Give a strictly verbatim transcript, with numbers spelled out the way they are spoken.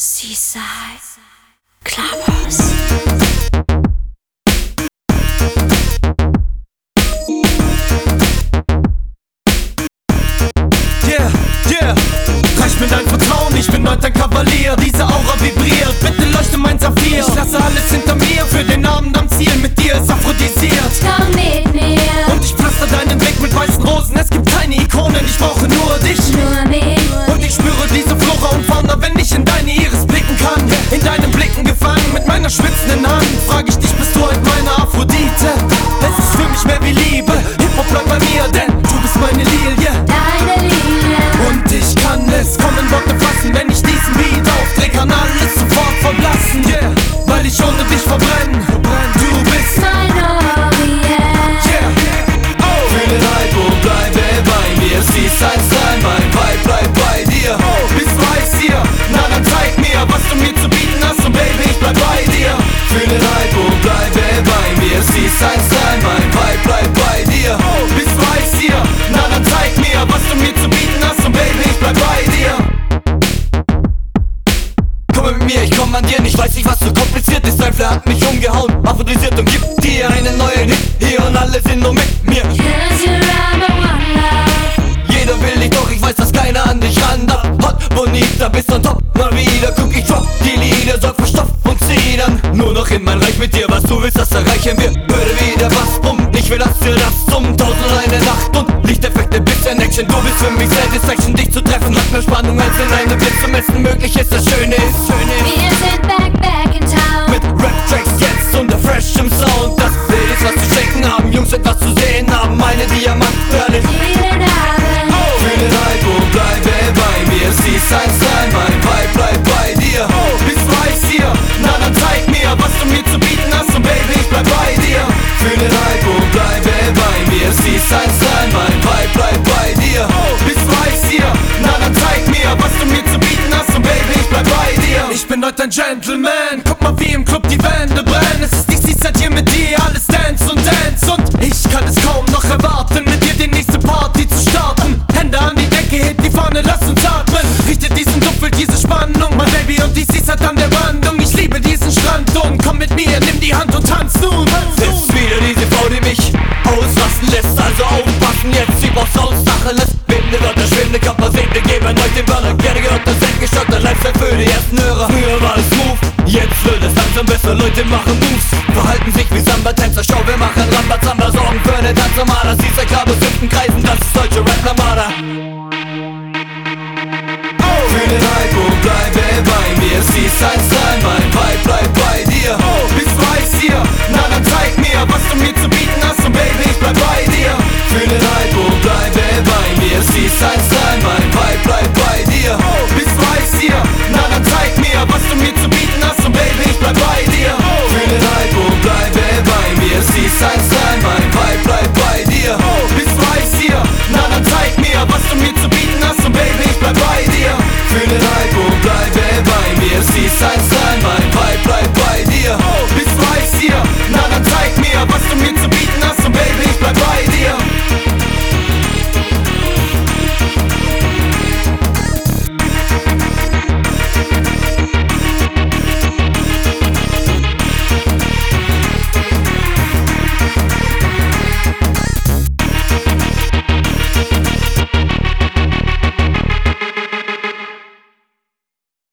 Seaside Clubhouse. Yeah, yeah, reich mir dein Vertrauen, ich bin heute ein Kavalier. Diese Aura vibriert, bitte leuchte mein Saphir. Ich lasse alles hinter mir, für den Abend am Ziel. Mit dir ist aphrodisiert, Komm mit mir, und ich pflaster deinen Weg mit weißen Rosen. Es gibt keine Ikonen, ich brauche nur dich. nur mich. Und ich spüre diese Flora und Fauna, wenn ich in deine Iris blicken kann. In deinen Blicken gefangen, mit meiner schwitzenden Hand frag ich dich, bist du heute meine Aphrodite? Es ist für mich mehr wie Liebe, Hip-Hop bleibt bei mir, denn du bist meine Lilie. Deine Linie, Und ich kann es kaum in Worte fassen, wenn ich diesen Beat aufdreh, kann alles sofort verblassen. Yeah, weil ich ohne dich verbrenne. Du bist mein Orient. yeah. Oh. Für den Hype und bleibe bei mir. Siehst eins sein, mein Vibe bleibt bei dir. Oh, bist du heiß hier? Na dann zeig mir, was du mir zu bieten hast, und Baby, ich bleib bei dir. Für den Hype und bleibe bei mir. Siehst eins sein, mein Vibe bleibt bei dir. Oh, bist du heiß hier? Na dann zeig mir, was du mir zu bieten hast, und Baby, ich bleib bei dir. Komm mit mir, ich komm an dir, ich weiß nicht, was so kompliziert ist. Dein Flair hat mich umgehauen, aphrodisiert und gibt dir einen neuen Hit. Hier und alle sind nur mit mir. Cause you're my one love. Jeder will dich, doch ich weiß, dass keiner an dich ran darf. Hot, bonita, bist on top. Mal wieder guck ich drop die Lieder, sorg für Stoff und zieh dann nur noch in mein Reich mit dir. Was du willst, das erreichen wir. Würde wieder was pumpen, ich will, dass dir das zum Tausend und eine Nacht und Lichteffekte, bisschen Action. Du bist für mich Satisfaction, dich zu treffen macht mehr Spannung als in einem Blick zu messen. Möglich ist, das Schöne ist, Schöne ist. Wir sind back, back in town. Mit Rap-Tracks jetzt und der freshem Sound. Das Bild ist, was zu schenken haben, Jungs etwas zu sehen haben. Meine Diamantperle. Jeden Abend. Für den Hype und bleibe bei mir. Siehst eins sein, mein Vibe bleibt bei dir. Oh, bist du heiß hier? Na dann zeig mir, was du mir zu bieten hast, und Baby, ich bleib bei dir. Für den Hype und bleibe bei mir. Siehst eins sein, mein Vibe bleibt bei dir. Oh, bist du heiß hier? Na dann zeig mir, was du mir zu bieten hast, und Baby, ich bleib bei dir. Ich bin heute ein Gentleman, guck mal, wie im Club die Wände brennen. Es ist die Seaside hier mit dir, alles Dance und Dance. Und ich kann es kaum noch erwarten, mit dir die nächste Party zu starten. Hände an die Decke, hebt die Fahne, lass uns atmen. Rieche diesen Duft, fühl diese Spannung, mein Baby, und die Seaside an der Wandung. Ich liebe diesen Strand und komm mit mir, nimm die Hand und tanz nun. Es ist wieder diese Frau, die mich ausrasten lässt. Also aufpassen jetzt, sie braucht's Tacheles. Bebende Wörter, schwebende Kapazität, geben euch den Burner. Gerne gehört das entgestockter Lifestyle für die ersten Hörer. Früher war es smooth, jetzt wird es langsam besser. Leute machen Moves, verhalten sich wie Samba-Tänzer. Schau, wir machen Rambazamba, sorgen für eine Tanzarmada. Siehst der Klabus hüpfen, kreisen, das ist deutsche Rap-Lamada. Für den Hype und bleibe bei mir. Siehst eins sein, mein Vibe bleibt bei dir. Oh, bist du heiß hier? Na dann zeig mir, was du mir zu bieten hast, und Baby, ich bleib bei dir. Für den Hype und bleibe bei mir. Siehst eins sein, mein Vibe bleibt bei dir. Oh, bist du heiß hier? Na dann zeig mir, was du mir zu bieten hast, und Baby, ich bleib bei dir. Für den Hype und bleibe bei mir. Siehst eins sein, mein Vibe bleibt bei dir. Oh, bist du heiß hier? Na dann zeig mir, was du mir zu bieten hast, und Baby, ich bleib bei dir. Für den Hype und bleibe bei mir. Siehst eins sein.